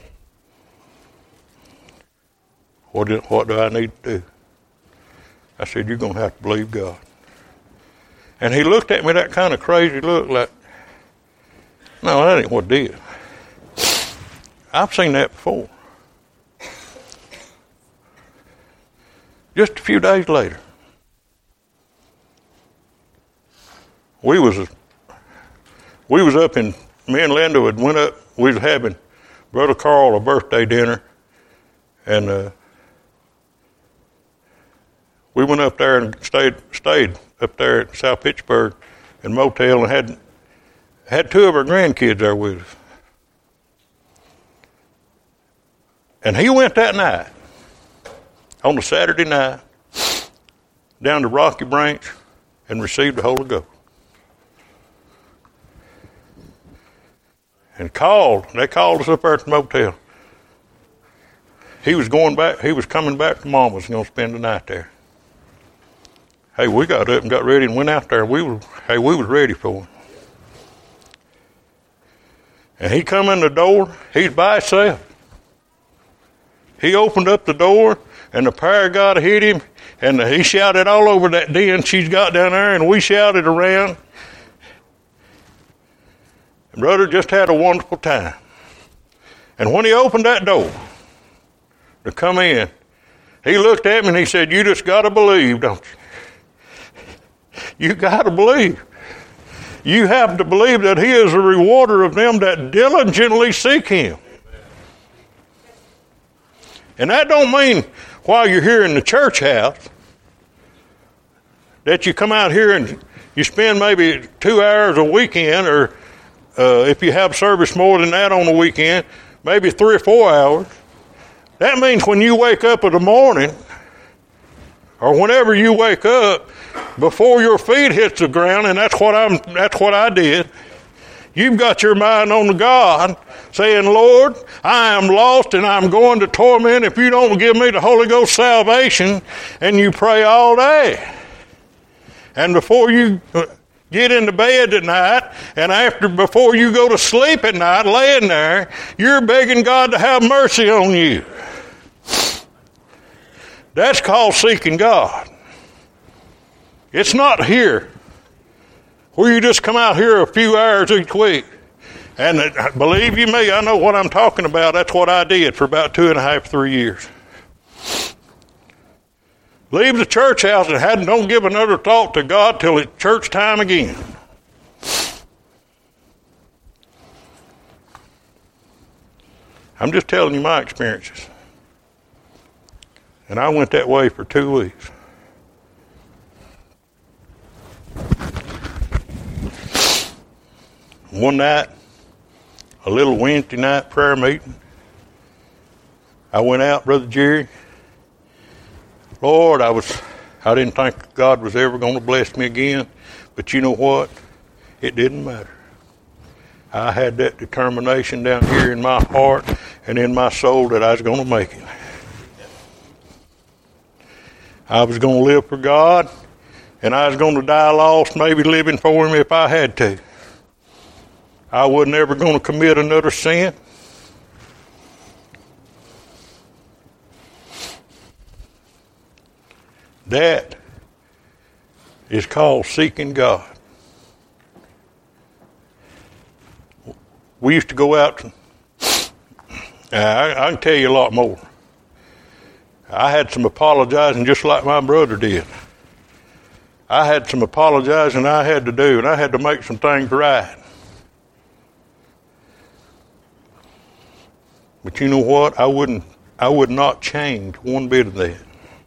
what do, what do I need to do? I said, you're going to have to believe God. And he looked at me that kind of crazy look like, no, that ain't what it is. I've seen that before. Just a few days later, we was we was up in, me and Linda had went up, we was having Brother Carl a birthday dinner, and uh, we went up there and stayed stayed up there at South Pittsburgh in motel and had Had two of our grandkids there with us. And he went that night, on a Saturday night, down to Rocky Branch and received the Holy Ghost. And called, they called us up there at the motel. He was going back, he was coming back to Mama, was going to spend the night there. Hey, we got up and got ready and went out there. We were, hey, we was ready for him. And he come in the door, he's by himself. He opened up the door, and the power of God hit him, and he shouted all over that den she's got down there, and we shouted around. And brother just had a wonderful time. And when he opened that door to come in, he looked at me and he said, "You just got to believe, don't you? You got to believe. You have to believe that he is a rewarder of them that diligently seek him." And that don't mean while you're here in the church house that you come out here and you spend maybe two hours a weekend, or uh, if you have service more than that on the weekend, maybe three or four hours. That means when you wake up in the morning, or whenever you wake up, before your feet hits the ground, and that's what I'm that's what I did, you've got your mind on God, saying, "Lord, I am lost and I'm going to torment if you don't give me the Holy Ghost salvation," and you pray all day. And before you get into bed at night, and after before you go to sleep at night, laying there, you're begging God to have mercy on you. That's called seeking God. It's not here, where you just come out here a few hours each week. And believe you me, I know what I'm talking about. That's what I did for about two and a half, three years. Leave the church house and hadn't, don't give another thought to God till it's church time again. I'm just telling you my experiences. And I went that way for two weeks. One night, a little Wednesday night prayer meeting, I went out, Brother Jerry. Lord, I was, I didn't think God was ever going to bless me again, but you know what? It didn't matter. I had that determination down here in my heart and in my soul that I was going to make it. I was going to live for God, and I was going to die lost, maybe living for him if I had to. I wasn't ever going to commit another sin. That is called seeking God. We used to go out, and, uh, I, I can tell you a lot more. I had some apologizing just like my brother did. I had some apologizing I had to do, and I had to make some things right. But you know what? I wouldn't, I would not change one bit of that.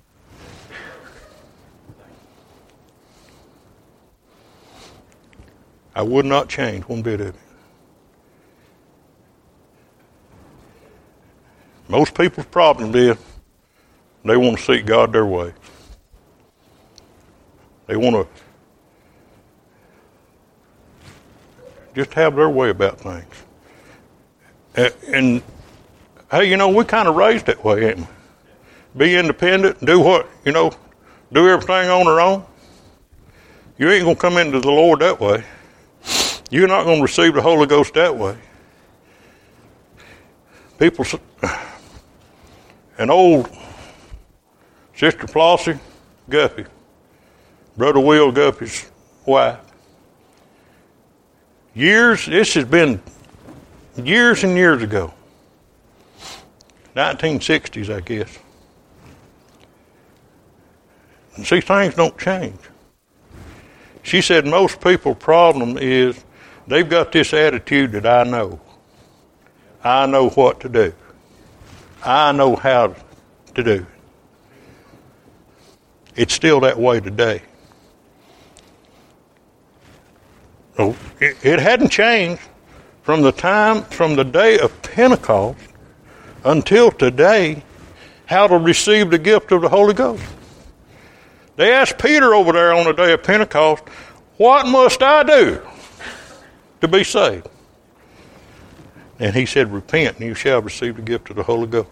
I would not change one bit of it. Most people's problem is they want to seek God their way. They want to just have their way about things. And, and hey, you know, we kind of raised that way, ain't we? Be independent, do what, you know, do everything on our own. You ain't going to come into the Lord that way. You're not going to receive the Holy Ghost that way. People, an old Sister Flossie Guppy, Brother Will Guppy's wife. Years, this has been years and years ago. nineteen sixties, I guess. And see, things don't change. She said most people's problem is they've got this attitude that I know. I know what to do. I know how to do it. It's still that way today. So it, it hadn't changed from the time, from the day of Pentecost until today, how to receive the gift of the Holy Ghost. They asked Peter over there on the day of Pentecost, what must I do to be saved? And he said, repent and you shall receive the gift of the Holy Ghost.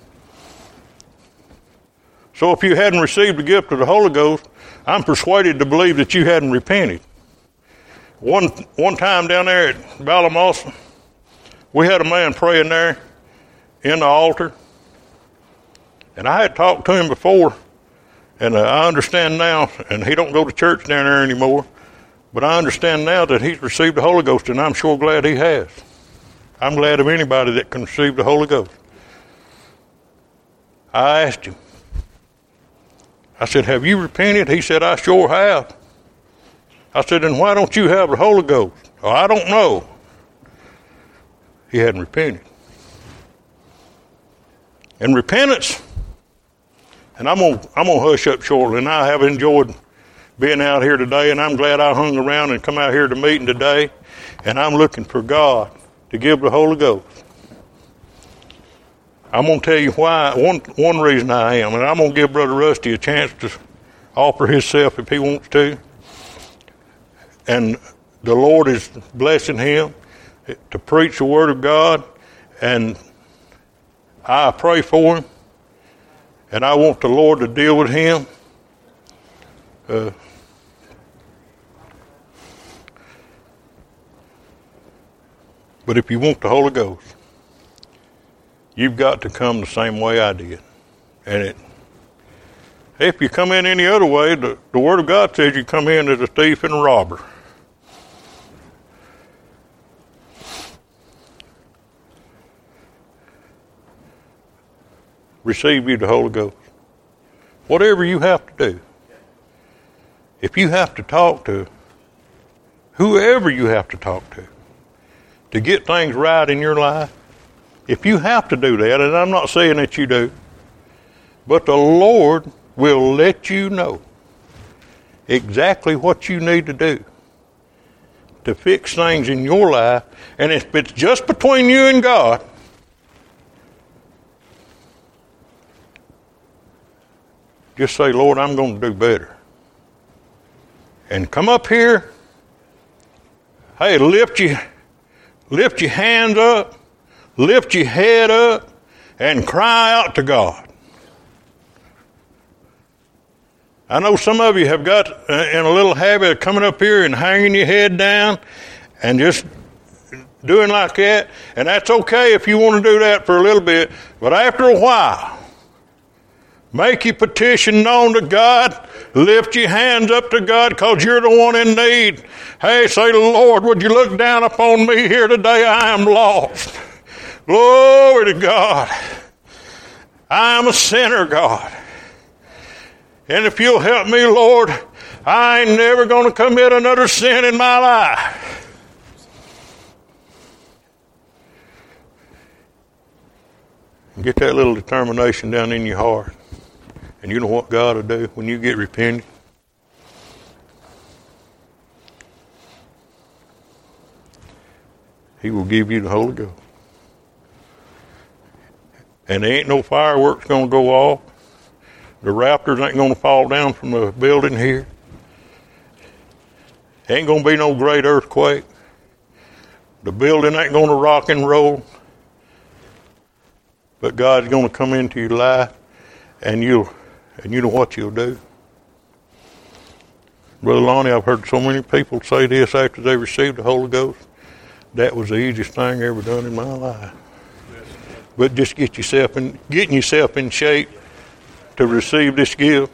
So if you hadn't received the gift of the Holy Ghost, I'm persuaded to believe that you hadn't repented. One one time down there at Balamosa, we had a man praying there in the altar. And I had talked to him before, and uh, I understand now, and he don't go to church down there anymore, but I understand now that he's received the Holy Ghost, and I'm sure glad he has. I'm glad of anybody that can receive the Holy Ghost. I asked him, I said, have you repented? He said, I sure have. I said, then why don't you have the Holy Ghost? Oh, I don't know. He hadn't repented. And repentance, and I'm gonna I'm gonna hush up shortly, and I have enjoyed being out here today, and I'm glad I hung around and come out here to meeting today, and I'm looking for God to give the Holy Ghost. I'm going to tell you why, one one reason I am, and I'm going to give Brother Rusty a chance to offer himself if he wants to. And the Lord is blessing him to preach the Word of God, and I pray for him, and I want the Lord to deal with him. Uh, but if you want the Holy Ghost, you've got to come the same way I did. And it, if you come in any other way, the, the Word of God says you come in as a thief and a robber. Receive you the Holy Ghost. Whatever you have to do. If you have to talk to whoever you have to talk to to get things right in your life, if you have to do that, and I'm not saying that you do, but the Lord will let you know exactly what you need to do to fix things in your life. And if it's just between you and God, just say, Lord, I'm going to do better. And come up here, hey, lift your, lift your hands up, lift your head up, and cry out to God. I know some of you have got in a little habit of coming up here and hanging your head down and just doing like that. And that's okay if you want to do that for a little bit. But after a while, make your petition known to God. Lift your hands up to God because you're the one in need. Hey, say, Lord, would you look down upon me here today? I am lost. Glory to God. I am a sinner, God. And if you'll help me, Lord, I ain't never going to commit another sin in my life. Get that little determination down in your heart. And you know what God will do when you get repentant? He will give you the Holy Ghost. And there ain't no fireworks going to go off. The raptors ain't going to fall down from the building here. Ain't going to be no great earthquake. The building ain't going to rock and roll. But God's going to come into your life, and you'll, and you know what you'll do. Brother Lonnie, I've heard so many people say this after they received the Holy Ghost. That was the easiest thing I ever done in my life. But just get yourself in, getting yourself in shape to receive this gift.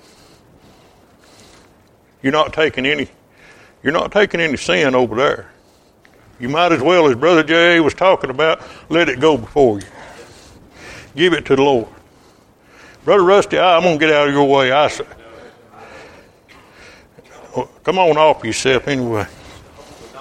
You're not taking any, you're not taking any sin over there. You might as well, as Brother J A was talking about, let it go before you. Give it to the Lord. Brother Rusty, I'm going to get out of your way. I say, come on off yourself anyway.